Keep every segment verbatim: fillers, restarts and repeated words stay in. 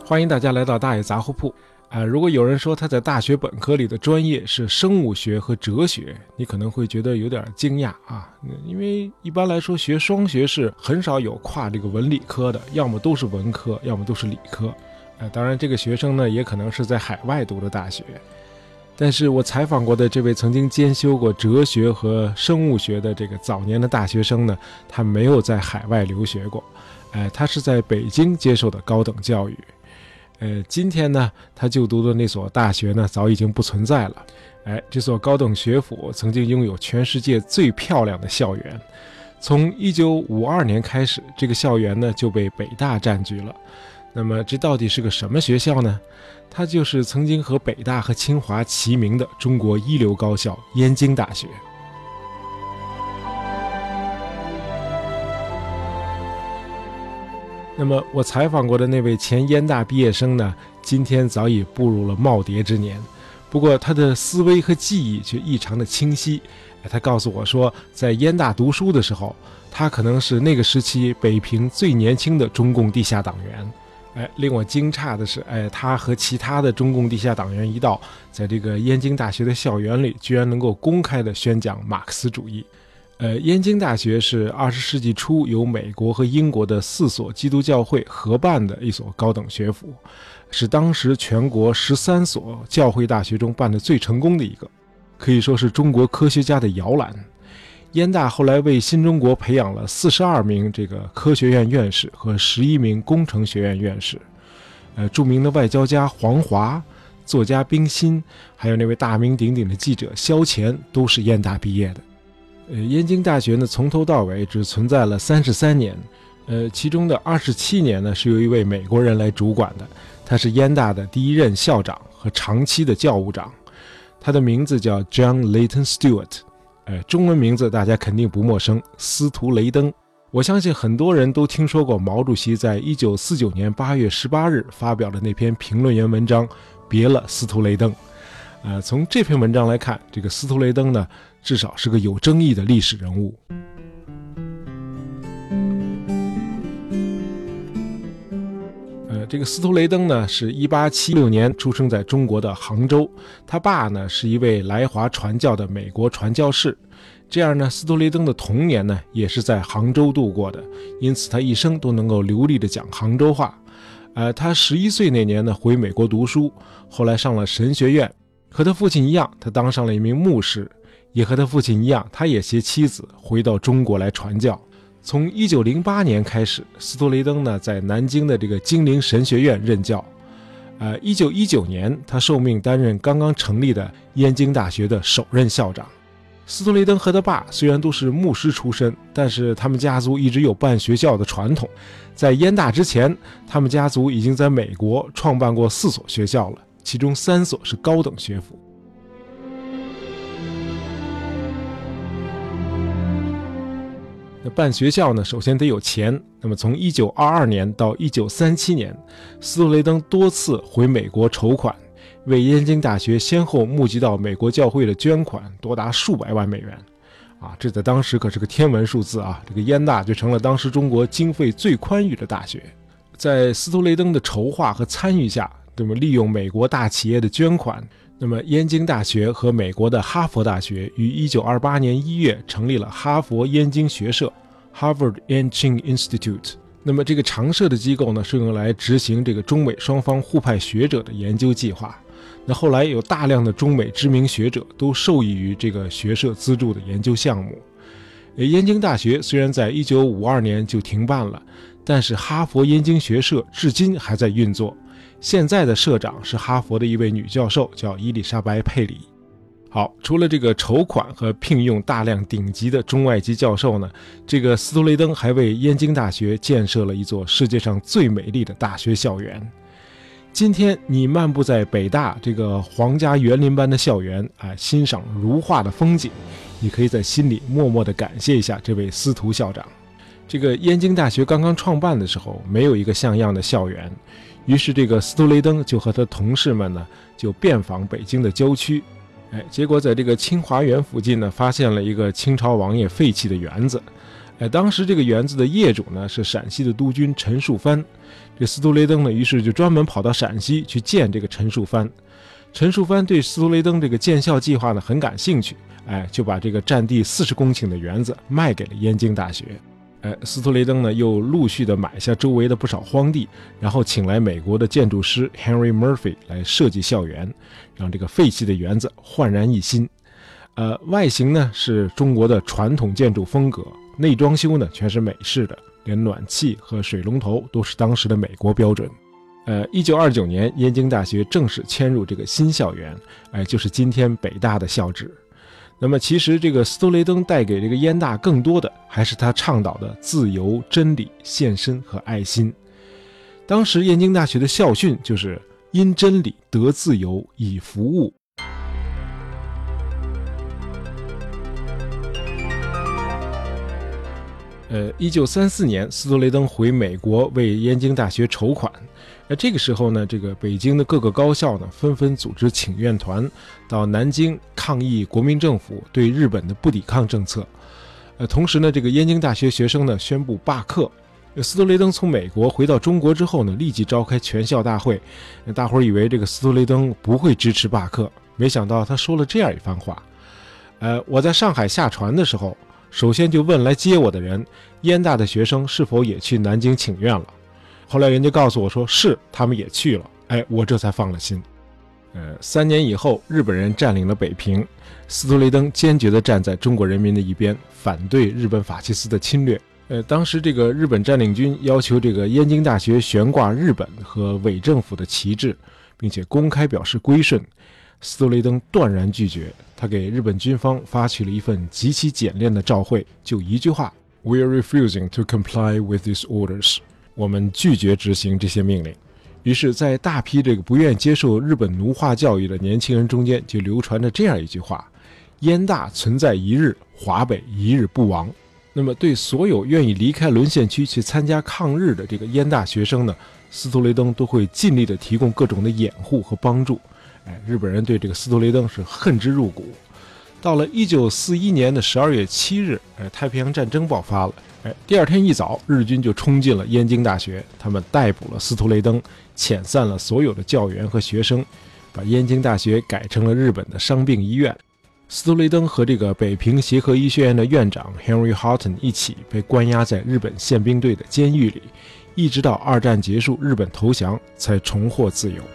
欢迎大家来到大爷杂货铺。啊、呃，如果有人说他在大学本科里的专业是生物学和哲学，你可能会觉得有点惊讶啊，因为一般来说学双学士很少有跨这个文理科的，要么都是文科，要么都是理科。呃，当然这个学生呢，也可能是在海外读的大学。但是我采访过的这位曾经兼修过哲学和生物学的这个早年的大学生呢，他没有在海外留学过，呃，他是在北京接受的高等教育。呃，今天呢，他就读的那所大学呢，早已经不存在了。哎，这所高等学府曾经拥有全世界最漂亮的校园。从一九五二年开始，这个校园呢就被北大占据了。那么，这到底是个什么学校呢？它就是曾经和北大和清华齐名的中国一流高校——燕京大学。那么我采访过的那位前燕大毕业生呢，今天早已步入了耄耋之年，不过他的思维和记忆却异常的清晰。他告诉我说，在燕大读书的时候，他可能是那个时期北平最年轻的中共地下党员。哎，令我惊诧的是，哎，他和其他的中共地下党员一道，在这个燕京大学的校园里，居然能够公开的宣讲马克思主义。呃，燕京大学是二十世纪初由美国和英国的四所基督教会合办的一所高等学府，是当时全国十三所教会大学中办的最成功的一个，可以说是中国科学家的摇篮。燕大后来为新中国培养了四十二名这个科学院院士和十一名工程学院院士，呃，著名的外交家黄华、作家冰心，还有那位大名鼎鼎的记者萧乾，都是燕大毕业的。呃，燕京大学呢，从头到尾只存在了三十三年，呃，其中的二十七年呢，是由一位美国人来主管的，他是燕大的第一任校长和长期的教务长，他的名字叫 John Layton Stewart， 呃，中文名字大家肯定不陌生，司徒雷登。我相信很多人都听说过毛主席在一九四九年八月十八日发表的那篇评论员文章《别了，司徒雷登》。呃，从这篇文章来看，这个司徒雷登呢，至少是个有争议的历史人物。呃，这个司徒雷登呢，是一八七六年出生在中国的杭州，他爸呢是一位来华传教的美国传教士。这样呢，司徒雷登的童年呢，也是在杭州度过的，因此他一生都能够流利地讲杭州话。呃，他十一岁那年呢，回美国读书，后来上了神学院。和他父亲一样，他当上了一名牧师，也和他父亲一样，他也携妻子回到中国来传教。从一九零八年开始，司徒雷登呢在南京的这个金陵神学院任教。呃，一九一九年，他受命担任刚刚成立的燕京大学的首任校长。司徒雷登和他爸虽然都是牧师出身，但是他们家族一直有办学校的传统。在燕大之前，他们家族已经在美国创办过四所学校了。其中三所是高等学府。那办学校呢，首先得有钱。那么从一九二二年到一九三七年，司徒雷登多次回美国筹款，为燕京大学先后募集到美国教会的捐款多达数百万美元。啊，这在当时可是个天文数字啊！这个燕大就成了当时中国经费最宽裕的大学。在司徒雷登的筹划和参与下，那么利用美国大企业的捐款，那么燕京大学和美国的哈佛大学于一九二八年一月成立了哈佛燕京学社 Harvard Yenching Institute。 那么这个常设的机构呢，是用来执行这个中美双方互派学者的研究计划。那后来有大量的中美知名学者都受益于这个学社资助的研究项目。燕京大学虽然在一九五二年就停办了，但是哈佛燕京学社至今还在运作。现在的社长是哈佛的一位女教授，叫伊丽莎白·佩里。好，除了这个筹款和聘用大量顶级的中外籍教授呢，这个司徒雷登还为燕京大学建设了一座世界上最美丽的大学校园。今天你漫步在北大这个皇家园林般的校园啊，欣赏如画的风景，你可以在心里默默地感谢一下这位司徒校长。这个燕京大学刚刚创办的时候，没有一个像样的校园，于是这个司徒雷登就和他同事们呢，就遍访北京的郊区。 哎，结果在这个清华园附近呢，发现了一个清朝王爷废弃的园子。哎，当时这个园子的业主呢是陕西的督军陈树藩。这司徒雷登呢，于是就专门跑到陕西去见这个陈树藩。陈树藩对司徒雷登这个建校计划呢很感兴趣，哎，就把这个占地四十公顷的园子卖给了燕京大学。哎，司徒雷登呢又陆续的买下周围的不少荒地，然后请来美国的建筑师 Henry Murphy 来设计校园，让这个废弃的园子焕然一新。呃，外形呢是中国的传统建筑风格，内装修呢全是美式的，连暖气和水龙头都是当时的美国标准。呃，一九二九年，燕京大学正式迁入这个新校园，哎、呃，就是今天北大的校址。那么，其实这个司徒雷登带给这个燕大更多的，还是他倡导的自由、真理、献身和爱心。当时燕京大学的校训就是“因真理得自由，以服务”。呃，一九三四年，司徒雷登回美国为燕京大学筹款。那这个时候呢，这个北京的各个高校呢，纷纷组织请愿团到南京抗议国民政府对日本的不抵抗政策。呃，同时呢，这个燕京大学学生呢宣布罢课。司徒雷登从美国回到中国之后呢，立即召开全校大会。大伙儿以为这个司徒雷登不会支持罢课，没想到他说了这样一番话：呃，我在上海下船的时候，首先就问来接我的人，燕大的学生是否也去南京请愿了。后来人家告诉我说是，他们也去了。哎，我这才放了心。呃，三年以后，日本人占领了北平，司徒雷登坚决地站在中国人民的一边，反对日本法西斯的侵略。呃，当时这个日本占领军要求这个燕京大学悬挂日本和伪政府的旗帜，并且公开表示归顺。司徒雷登断然拒绝，他给日本军方发去了一份极其简练的照会，就一句话 ：“We are refusing to comply with these orders。”我们拒绝执行这些命令。于是，在大批这个不愿接受日本奴化教育的年轻人中间，就流传着这样一句话：“燕大存在一日，华北一日不亡。”那么，对所有愿意离开沦陷区去参加抗日的这个燕大学生呢，司徒雷登都会尽力的提供各种的掩护和帮助。哎，日本人对这个司徒雷登是恨之入骨。到了一九四一年的十二月七日，哎，太平洋战争爆发了。哎，第二天一早，日军就冲进了燕京大学，他们逮捕了司徒雷登，遣散了所有的教员和学生，把燕京大学改成了日本的伤病医院。司徒雷登和这个北平协和医学院的院长 Henry Houghton 一起被关押在日本宪兵队的监狱里，一直到二战结束，日本投降，才重获自由。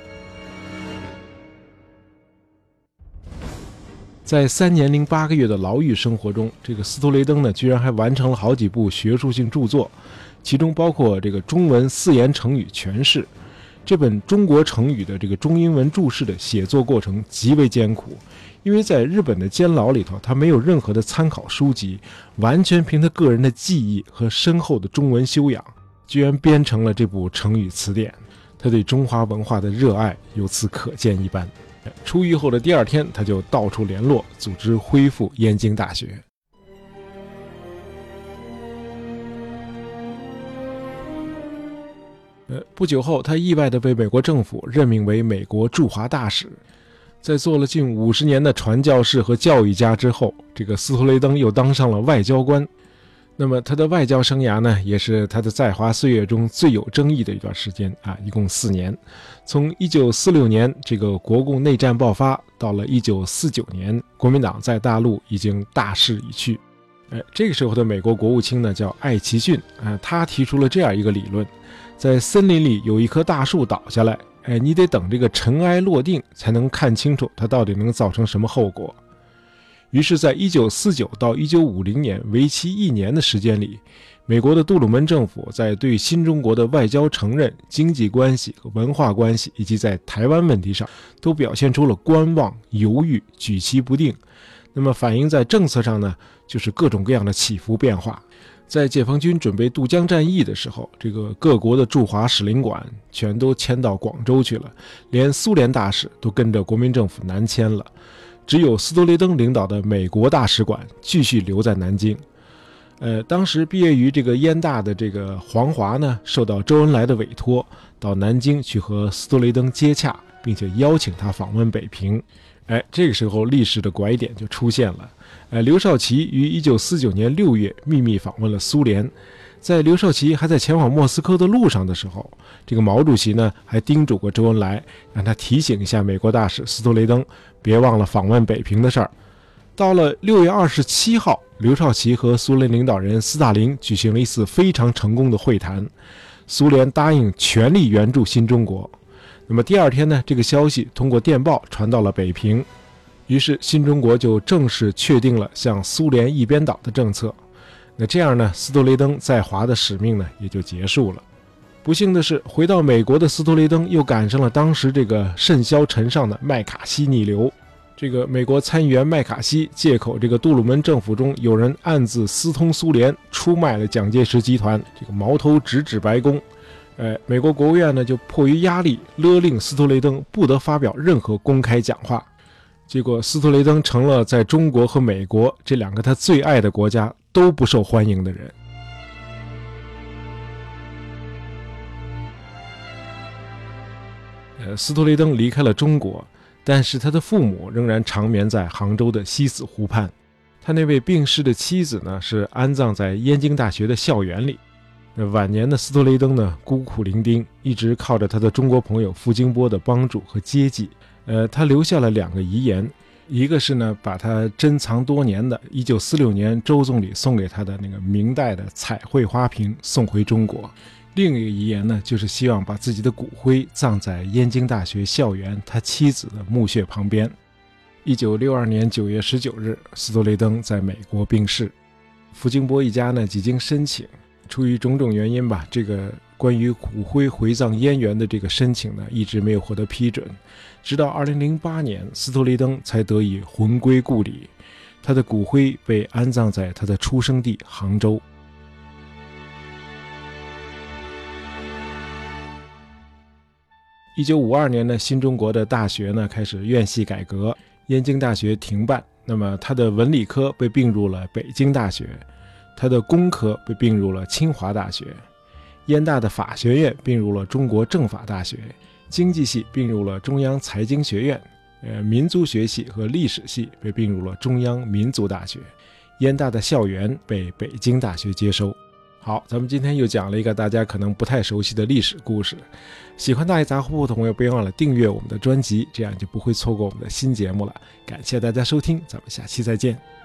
在三年零八个月的牢狱生活中，这个司徒雷登呢，居然还完成了好几部学术性著作，其中包括这个中文四言成语全释。这本中国成语的这个中英文注释的写作过程极为艰苦，因为在日本的监牢里头，他没有任何的参考书籍，完全凭他个人的记忆和深厚的中文修养，居然编成了这部成语词典。他对中华文化的热爱由此可见一斑。出狱后的第二天，他就到处联络，组织恢复燕京大学。呃，不久后，他意外地被美国政府任命为美国驻华大使。在做了近五十年的传教士和教育家之后，这个司徒雷登又当上了外交官。那么他的外交生涯呢，也是他的在华岁月中最有争议的一段时间啊，一共四年。从一九四六年这个国共内战爆发，到了一九四九年，国民党在大陆已经大势已去。哎，这个时候的美国国务卿呢叫艾奇逊啊，他提出了这样一个理论：在森林里有一棵大树倒下来，哎，你得等这个尘埃落定，才能看清楚它到底能造成什么后果。于是在一九四九到一九五零年为期一年的时间里，美国的杜鲁门政府在对新中国的外交承认、经济关系和文化关系，以及在台湾问题上，都表现出了观望、犹豫、举棋不定。那么反映在政策上呢，就是各种各样的起伏变化。在解放军准备渡江战役的时候，这个各国的驻华使领馆全都迁到广州去了，连苏联大使都跟着国民政府南迁了。只有司徒雷登领导的美国大使馆继续留在南京。呃，当时毕业于这个燕大的这个黄华呢，受到周恩来的委托，到南京去和司徒雷登接洽，并且邀请他访问北平。 哎，这个时候历史的拐点就出现了。呃，刘少奇于一九四九年六月秘密访问了苏联。在刘少奇还在前往莫斯科的路上的时候，这个毛主席呢还叮嘱过周恩来，让他提醒一下美国大使斯托雷登，别忘了访问北平的事儿。到了六月二十七号，刘少奇和苏联领导人斯大林举行了一次非常成功的会谈，苏联答应全力援助新中国。那么第二天呢，这个消息通过电报传到了北平，于是新中国就正式确定了向苏联一边倒的政策。那这样呢，斯托雷登在华的使命呢也就结束了。不幸的是，回到美国的斯托雷登又赶上了当时这个甚嚣尘上的麦卡锡逆流。这个美国参议员麦卡锡借口这个杜鲁门政府中有人暗自私通苏联，出卖了蒋介石集团，这个矛头直指白宫。呃，美国国务院呢就迫于压力勒令斯托雷登不得发表任何公开讲话。结果斯托雷登成了在中国和美国这两个他最爱的国家都不受欢迎的人。呃，斯托雷登离开了中国，但是他的父母仍然长眠在杭州的西子湖畔。他那位病逝的妻子呢，是安葬在燕京大学的校园里。那晚年的斯托雷登呢，孤苦伶仃，一直靠着他的中国朋友傅京波的帮助和接济。呃，他留下了两个遗言，一个是呢，把他珍藏多年的一九四六年周总理送给他的那个明代的彩绘花瓶送回中国。另一个遗言呢，就是希望把自己的骨灰葬在燕京大学校园他妻子的墓穴旁边。一九六二年九月十九日，斯托雷登在美国病逝。傅京波一家呢，几经申请，出于种种原因吧，这个关于骨灰回葬燕园的这个申请呢，一直没有获得批准。直到二零零八年，斯托雷登才得以魂归故里，他的骨灰被安葬在他的出生地杭州。一九五二年呢，新中国的大学呢开始院系改革，燕京大学停办，那么他的文理科被并入了北京大学，他的工科被并入了清华大学，燕大的法学院并入了中国政法大学，经济系并入了中央财经学院，呃，民族学系和历史系被并入了中央民族大学，燕大的校园被北京大学接收。好，咱们今天又讲了一个大家可能不太熟悉的历史故事。喜欢大爷杂货铺的朋友，别忘了订阅我们的专辑，这样就不会错过我们的新节目了。感谢大家收听，咱们下期再见。